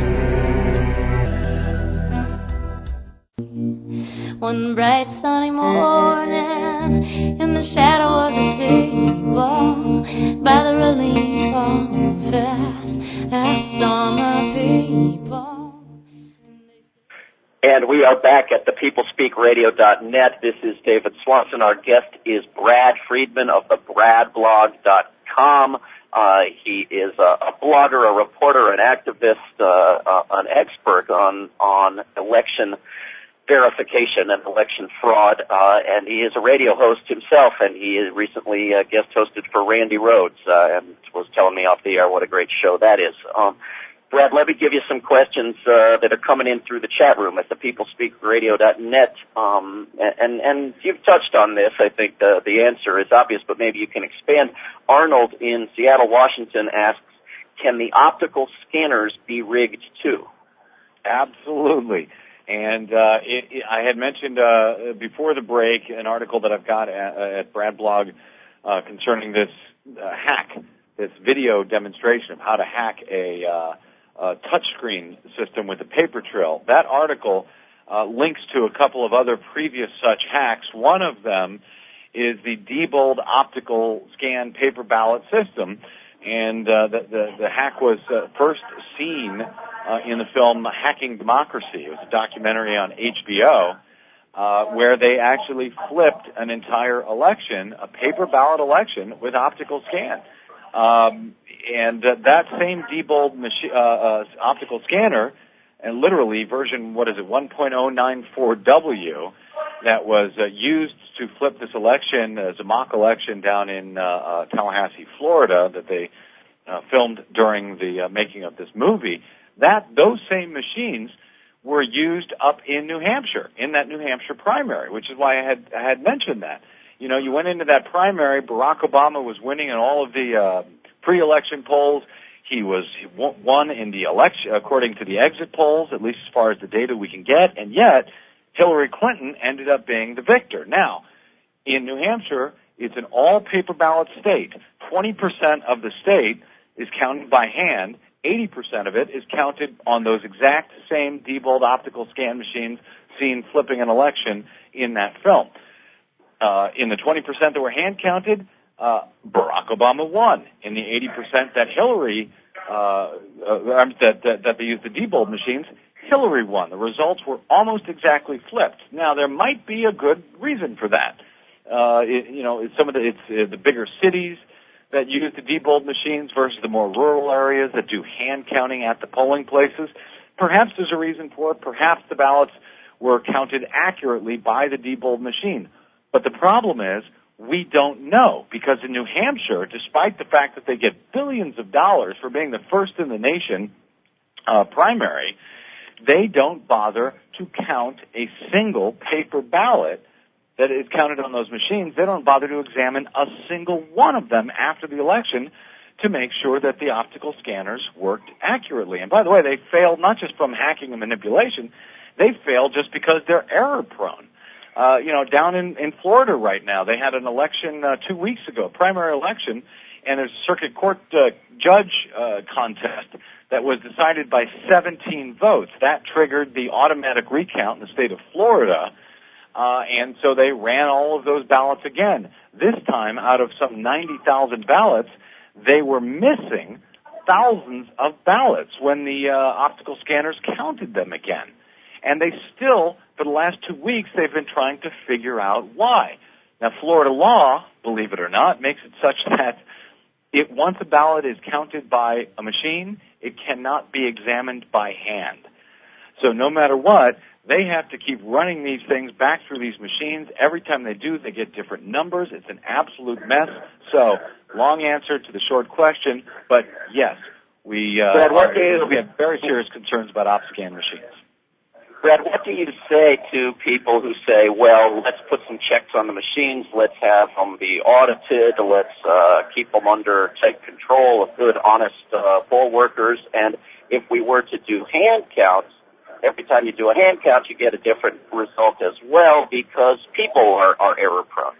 One bright sunny morning, in the shadow of the table, by the relief on fast, I saw my people. And we are back at the people speak radio dot net. This is David Swanson. Our guest is Brad Friedman of the brad blog dot com. Uh, he is a, a blogger, a reporter, an activist, uh, uh, an expert on, on election verification and election fraud, uh, and he is a radio host himself, and he is recently uh, guest hosted for Randy Rhoads, uh, and was telling me off the air what a great show that is. Um, Brad, let me give you some questions uh, that are coming in through the chat room at the people speak radio dot net, um, and, and you've touched on this. I think the, the answer is obvious, but maybe you can expand. Arnold in Seattle, Washington asks, can the optical scanners be rigged too? Absolutely. And uh, it, it, I had mentioned uh, before the break an article that I've got at, at Bradblog uh, concerning this uh, hack, this video demonstration of how to hack a, uh, a touchscreen system with a paper trail. That article uh, links to a couple of other previous such hacks. One of them is the Diebold optical scan paper ballot system, and uh, the, the, the hack was uh, first seen Uh, in the film Hacking Democracy. It was a documentary on H B O uh, where they actually flipped an entire election, a paper ballot election, with optical scan. Um, and uh, that same Diebold machi- uh, uh, optical scanner, and literally version, what is it, one point oh nine four W, that was uh, used to flip this election as a mock election down in uh, uh, Tallahassee, Florida, that they uh, filmed during the uh, making of this movie. That those same machines were used up in New Hampshire, in that New Hampshire primary, which is why I had I had mentioned that. You know, you went into that primary, Barack Obama was winning in all of the uh, pre-election polls. He was he won in the election, according to the exit polls, at least as far as the data we can get, and yet Hillary Clinton ended up being the victor. Now, in New Hampshire, it's an all-paper ballot state. twenty percent of the state is counted by hand. eighty percent of it is counted on those exact same Diebold optical scan machines seen flipping an election in that film. Uh, in the twenty percent that were hand counted, uh, Barack Obama won. In the eighty percent that Hillary, uh, uh, that, that, that they used the Diebold machines, Hillary won. The results were almost exactly flipped. Now, there might be a good reason for that. Uh, it, you know, it's some of the, it's uh, the bigger cities that use the Diebold machines versus the more rural areas that do hand counting at the polling places. Perhaps there's a reason for it. Perhaps the ballots were counted accurately by the Diebold machine. But the problem is, We don't know, because in New Hampshire, despite the fact that they get billions of dollars for being the first in the nation uh, primary, they don't bother to count a single paper ballot that is counted on those machines. They don't bother to examine a single one of them after the election to make sure that the optical scanners worked accurately. And by the way, they failed not just from hacking and manipulation, they failed just because they're error-prone. Uh, you know, down in, in Florida right now, they had an election uh, two weeks ago, a primary election, and there's a circuit court uh, judge uh, contest that was decided by seventeen votes. That triggered the automatic recount in the state of Florida, uh, and so they ran all of those ballots again. This time, out of some ninety thousand ballots, they were missing thousands of ballots when the uh, optical scanners counted them again. And they still, for the last two weeks, they've been trying to figure out why. Now, Florida law, believe it or not, makes it such that it, once a ballot is counted by a machine, it cannot be examined by hand. So no matter what, they have to keep running these things back through these machines. Every time they do, they get different numbers. It's an absolute mess. So, long answer to the short question, but yes, we, uh, Brad, what are, do you, we have very serious concerns about OpScan machines. Brad, what do you say to people who say, well, let's put some checks on the machines, let's have them be audited, let's uh, keep them under tight control of good, honest uh, poll workers, and if we were to do hand counts, every time you do a hand count, you get a different result as well because people are, are error-prone.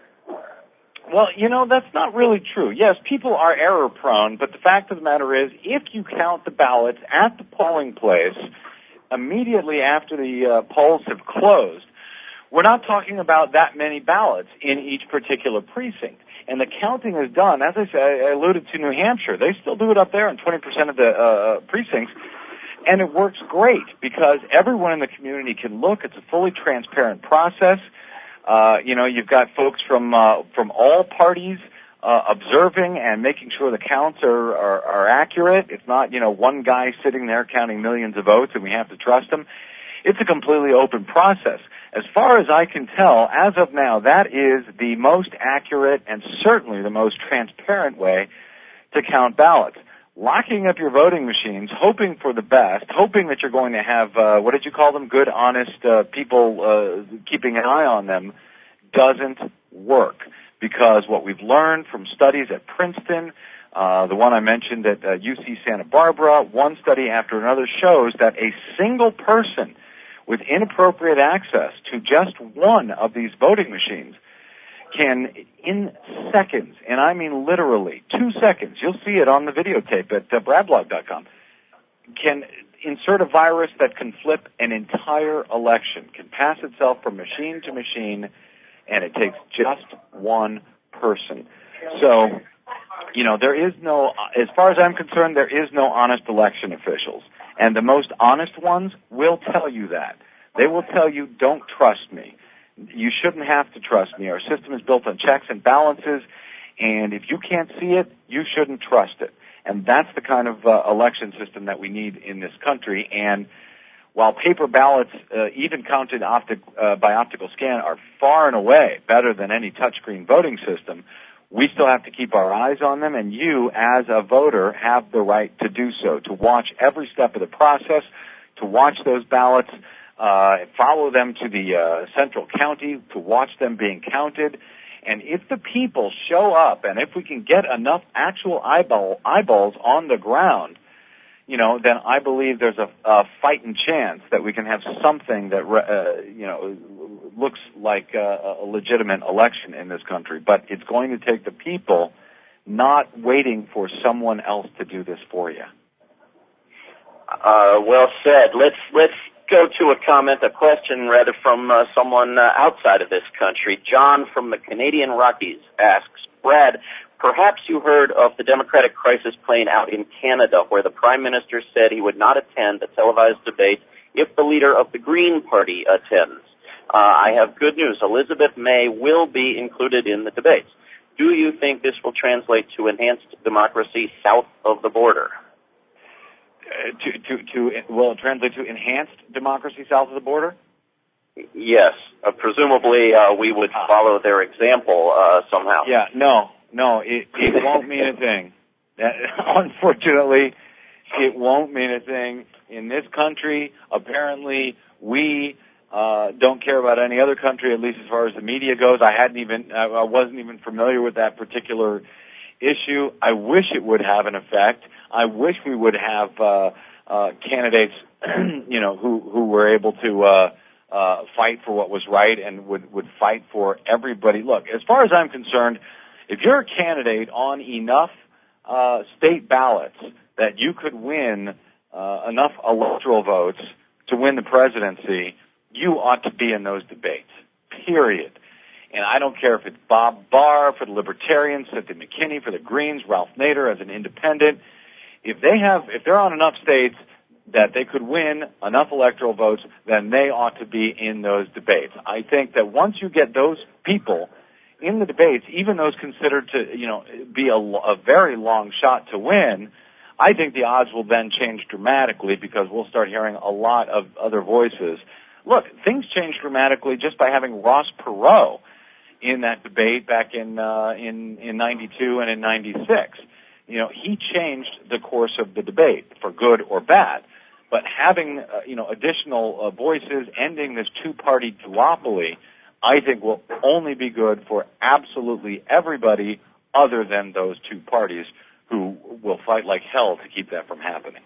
Well, you know, that's not really true. Yes, people are error-prone, but the fact of the matter is, if you count the ballots at the polling place immediately after the uh, polls have closed, we're not talking about that many ballots in each particular precinct. And the counting is done, as I said, I alluded to New Hampshire. They still do it up there in twenty percent of the uh, precincts, and it works great because everyone in the community can look. It's a fully transparent process. Uh, you know, you've got folks from uh, from all parties uh, observing and making sure the counts are, are, are accurate. It's not, you know, one guy sitting there counting millions of votes and we have to trust him. It's a completely open process. As far as I can tell, as of now, that is the most accurate and certainly the most transparent way to count ballots. Locking up your voting machines, hoping for the best, hoping that you're going to have, uh, what did you call them, good, honest uh, people uh, keeping an eye on them, doesn't work. Because what we've learned from studies at Princeton, uh, the one I mentioned at uh, U C Santa Barbara, one study after another shows that a single person with inappropriate access to just one of these voting machines can, in seconds, and I mean literally two seconds, you'll see it on the videotape at uh, bradblog dot com, can insert a virus that can flip an entire election, can pass itself from machine to machine, and it takes just one person. So, you know, there is no, as far as I'm concerned, there is no honest election officials. And the most honest ones will tell you that. They will tell you, don't trust me. You shouldn't have to trust me. Our system is built on checks and balances, and if you can't see it, you shouldn't trust it. And that's the kind of uh, election system that we need in this country. And while paper ballots, uh, even counted optic, uh, by optical scan, are far and away better than any touchscreen voting system, we still have to keep our eyes on them, and you, as a voter, have the right to do so, to watch every step of the process, to watch those ballots, uh, follow them to the uh, central county, to watch them being counted. And if the people show up, and if we can get enough actual eyeball, eyeballs on the ground, you know, then I believe there's a, a fighting chance that we can have something that, uh, you know, looks like a, a legitimate election in this country. But it's going to take the people not waiting for someone else to do this for you. Uh, well said. Let's let's go to a comment, a question rather, from uh, someone uh, outside of this country. John from the Canadian Rockies asks, Brad, perhaps you heard of the Democratic crisis playing out in Canada, where the Prime Minister said he would not attend a televised debate if the leader of the Green Party attends. Uh, I have good news. Elizabeth May will be included in the debates. Do you think this will translate to enhanced democracy south of the border? Uh, to, to, to, will it translate to enhanced democracy south of the border? Yes, uh, presumably uh, we would follow their example uh, somehow. Yeah, no, no, it, it won't mean a thing. That, unfortunately, it won't mean a thing. In this country, apparently, we uh, don't care about any other country, at least as far as the media goes. I hadn't even, I wasn't even familiar with that particular issue. I wish it would have an effect. I wish we would have uh, uh, candidates, you know, who who were able to uh, uh, fight for what was right and would would fight for everybody. Look, as far as I'm concerned, if you're a candidate on enough uh, state ballots that you could win uh, enough electoral votes to win the presidency, you ought to be in those debates. Period. And I don't care if it's Bob Barr for the Libertarians, Cynthia McKinney for the Greens, Ralph Nader as an independent. If they have, if they're on enough states that they could win enough electoral votes, then they ought to be in those debates. I think that once you get those people in the debates, even those considered to, you know, be a, a very long shot to win, I think the odds will then change dramatically because we'll start hearing a lot of other voices. Look, things changed dramatically just by having Ross Perot in that debate back in uh, in in ninety-two and in ninety-six. You know, he changed the course of the debate for good or bad. But having uh, you know additional uh, voices, ending this two-party duopoly, I think will only be good for absolutely everybody other than those two parties who will fight like hell to keep that from happening.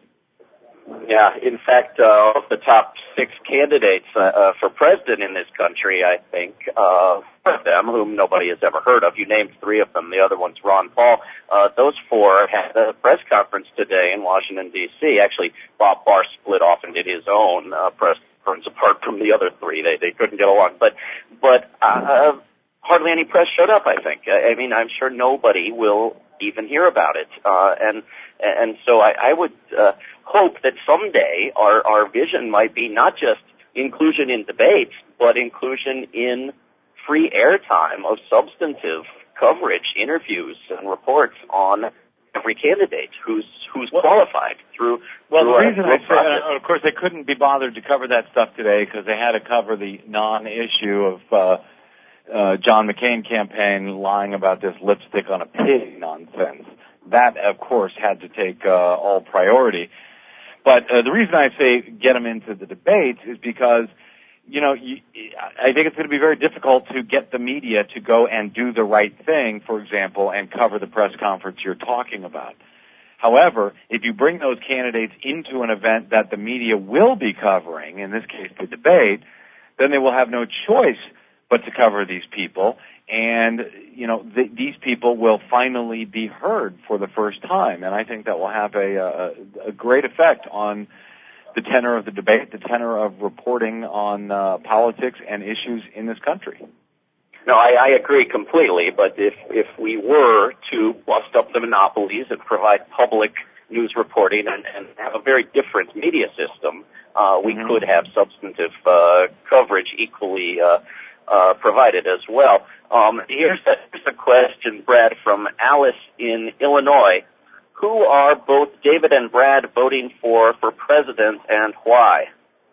Yeah, in fact, uh, of the top six candidates uh, uh, for president in this country, I think uh, four of them, whom nobody has ever heard of, you named three of them, the other one's Ron Paul, uh, those four had a press conference today in Washington, D C Actually, Bob Barr split off and did his own uh, press conference apart from the other three. They they couldn't get along. But, but uh, hardly any press showed up, I think. I, I mean, I'm sure nobody will even hear about it. Uh, and and so I, I would uh, hope that someday our, our vision might be not just inclusion in debates, but inclusion in free airtime of substantive coverage, interviews, and reports on every candidate who's who's well, qualified through. Well, through the a, reason I say, uh, of course, they couldn't be bothered to cover that stuff today because they had to cover the non-issue of uh, uh, John McCain campaign lying about this lipstick on a pig nonsense. That, of course, had to take uh, all priority. But uh, the reason I say get them into the debates is because, you know, you, I think it's going to be very difficult to get the media to go and do the right thing, for example, and cover the press conference you're talking about. However, if you bring those candidates into an event that the media will be covering, in this case the debate, then they will have no choice but to cover these people. And, you know, th- these people will finally be heard for the first time. And I think that will have a, a, a great effect on the tenor of the debate, the tenor of reporting on uh, politics and issues in this country. No, I, I agree completely. But if, if we were to bust up the monopolies and provide public news reporting and, and have a very different media system, uh, we mm-hmm. could have substantive uh, coverage equally uh Uh, provided as well. Um, here's, a, here's a question, Brad, from Alice in Illinois. Who are both David and Brad voting for for president, and why?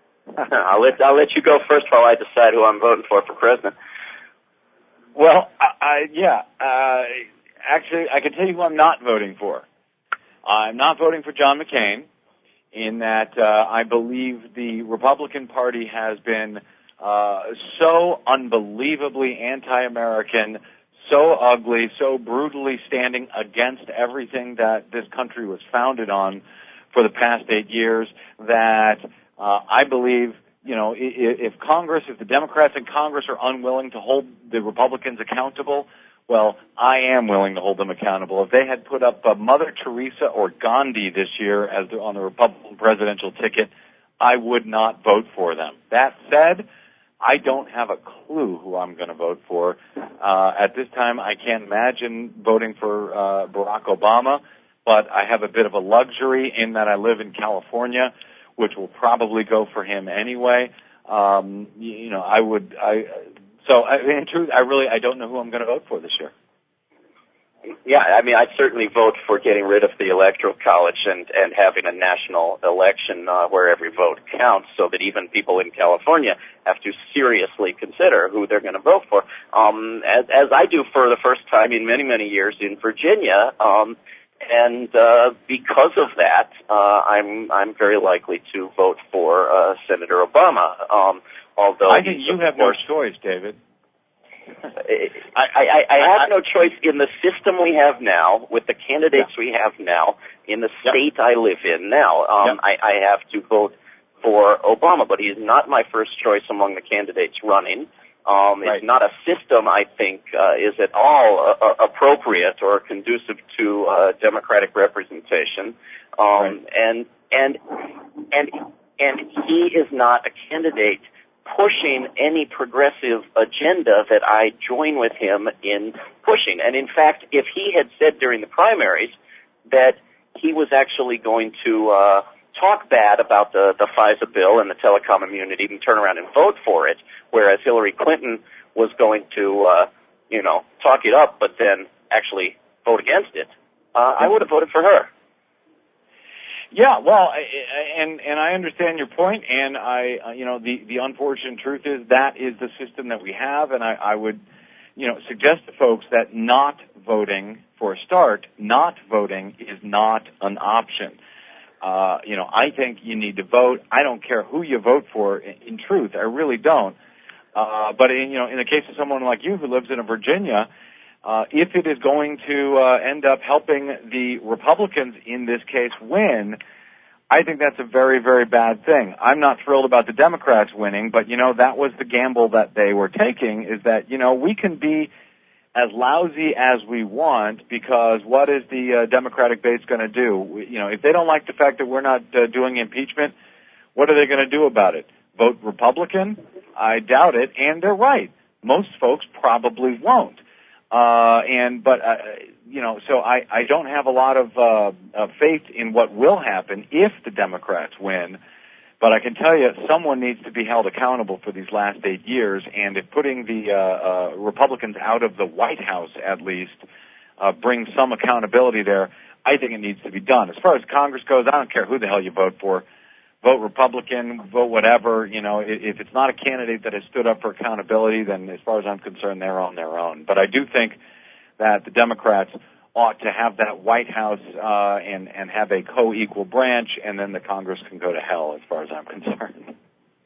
I'll let I'll let you go first while I decide who I'm voting for for president. Well, I, I yeah, uh, actually, I can tell you who I'm not voting for. I'm not voting for John McCain, in that uh, I believe the Republican Party has been Uh, so unbelievably anti-American, so ugly, so brutally standing against everything that this country was founded on for the past eight years that uh, I believe, you know, if, if Congress, if the Democrats in Congress are unwilling to hold the Republicans accountable, well, I am willing to hold them accountable. If they had put up uh, Mother Teresa or Gandhi this year as the, on the Republican presidential ticket, I would not vote for them. That said, I don't have a clue who I'm going to vote for. Uh, at this time, I can't imagine voting for uh, Barack Obama, but I have a bit of a luxury in that I live in California, which will probably go for him anyway. Um, you, you know, I would, I, so I, in truth, I really, I don't know who I'm going to vote for this year. Yeah, I mean, I'd certainly vote for getting rid of the Electoral College and, and having a national election uh, where every vote counts, so that even people in California have to seriously consider who they're going to vote for. Um, as, as I do for the first time in many, many years in Virginia, um, and uh, because of that, uh, I'm I'm very likely to vote for uh, Senator Obama. Um, although I think you have no choice, David. I, I, I have no choice in the system we have now, with the candidates yeah. we have now, in the state yep. I live in now. Um, yep. I, I have to vote for Obama, but he's not my first choice among the candidates running. Um, right. It's not a system I think uh, is at all uh, appropriate or conducive to uh, democratic representation. Um, right. And and and and he is not a candidate pushing any progressive agenda that I join with him in pushing. And in fact, if he had said during the primaries that he was actually going to uh, talk bad about the, the FISA bill and the telecom immunity and turn around and vote for it, whereas Hillary Clinton was going to, uh, you know, talk it up but then actually vote against it, uh, I would have voted for her. Yeah, well, and and I understand your point, and I, you know, the the unfortunate truth is that is the system that we have, and I, I would, you know, suggest to folks that not voting, for a start, not voting is not an option. Uh, you know, I think you need to vote. I don't care who you vote for. In, in truth, I really don't. Uh, but in, you know, in the case of someone like you who lives in Virginia, Uh, if it is going to uh, end up helping the Republicans in this case win, I think that's a very, very bad thing. I'm not thrilled about the Democrats winning, but, you know, that was the gamble that they were taking, is that, you know, we can be as lousy as we want, because what is the uh, Democratic base going to do? We, you know, if they don't like the fact that we're not uh, doing impeachment, what are they going to do about it? Vote Republican? I doubt it, and they're right. Most folks probably won't. Uh, and, but, uh, you know, so I, I don't have a lot of, uh, uh, faith in what will happen if the Democrats win, but I can tell you someone needs to be held accountable for these last eight years, and if putting the, uh, uh, Republicans out of the White House, at least, uh, brings some accountability there, I think it needs to be done. As far as Congress goes, I don't care who the hell you vote for. Vote Republican, vote whatever, you know, if it's not a candidate that has stood up for accountability, then as far as I'm concerned, they're on their own. But I do think that the Democrats ought to have that White House uh, and, and have a co-equal branch, and then the Congress can go to hell as far as I'm concerned.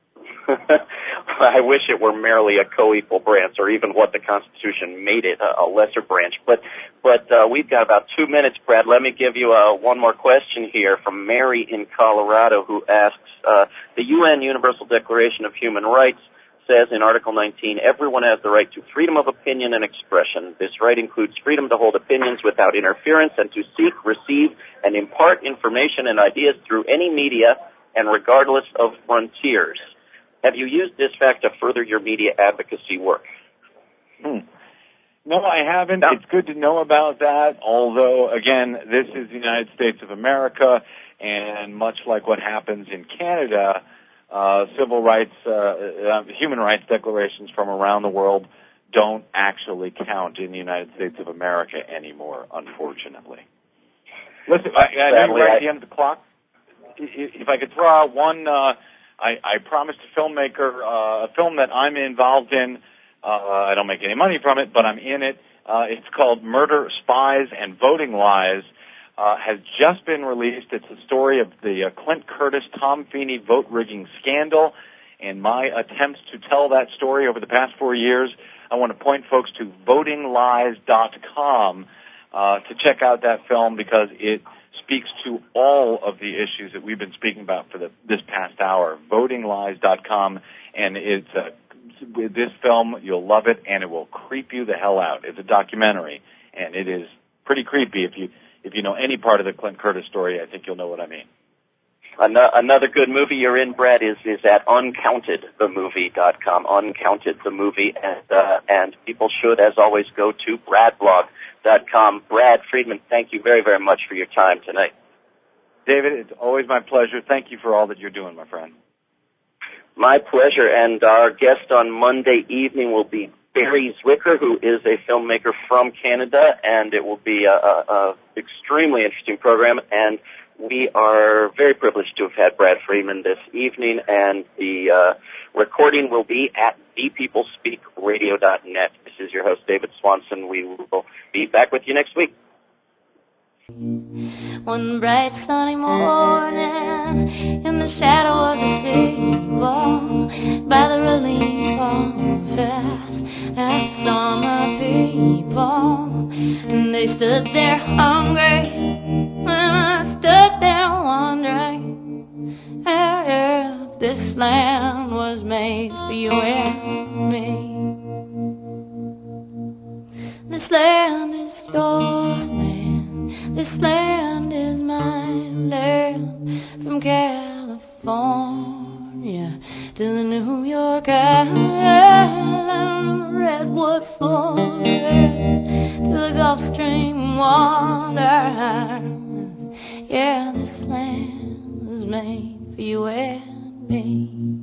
I wish it were merely a co-equal branch, or even what the Constitution made it, a, a lesser branch. But but uh, we've got about two minutes, Brad. Let me give you uh, one more question here from Mary in Colorado, who asks, uh, the U N Universal Declaration of Human Rights says in Article nineteen, everyone has the right to freedom of opinion and expression. This right includes freedom to hold opinions without interference and to seek, receive, and impart information and ideas through any media and regardless of frontiers. Have you used this fact to further your media advocacy work? Hmm. No, I haven't. No. It's good to know about that, although, again, this is the United States of America, and much like what happens in Canada, uh, civil rights, uh, uh, human rights declarations from around the world don't actually count in the United States of America anymore, unfortunately. Listen, I, I know we're at the end of the clock. If I could throw out one... Uh, I, I promised a filmmaker uh, a film that I'm involved in. Uh, I don't make any money from it, but I'm in it. Uh, it's called Murder, Spies, and Voting Lies. Uh, has just been released. It's the story of the uh, Clint Curtis, Tom Feeney vote rigging scandal and my attempts to tell that story over the past four years. I want to point folks to voting lies dot com uh, to check out that film, because it speaks to all of the issues that we've been speaking about for the, this past hour. voting lies dot com, and it's a, with this film, you'll love it, and it will creep you the hell out. It's a documentary, and it is pretty creepy. If you if you know any part of the Clint Curtis story, I think you'll know what I mean. Another good movie you're in, Brad, is is at uncounted the movie dot com. Uncounted the movie, and uh, and people should, as always, go to brad blog dot com. Brad Friedman, thank you very, very much for your time tonight. David, it's always my pleasure. Thank you for all that you're doing, my friend. My pleasure. And our guest on Monday evening will be Barry Zwicker, who is a filmmaker from Canada, and it will be a, a, a extremely interesting program. And we are very privileged to have had Brad Friedman this evening, and the uh, recording will be at the people speak radio dot net. This is your host, David Swanson. We will be back with you next week. One bright sunny morning, in the shadow of the steeple, by the Rolling Pond Fest, I saw my people, and they stood there hungry, and I stood there wondering if this land was made for you and me. This land is your land, this land is my land, from California to the New York Island, redwood forest to the Gulf Stream water. Yeah, this land was made for you and me.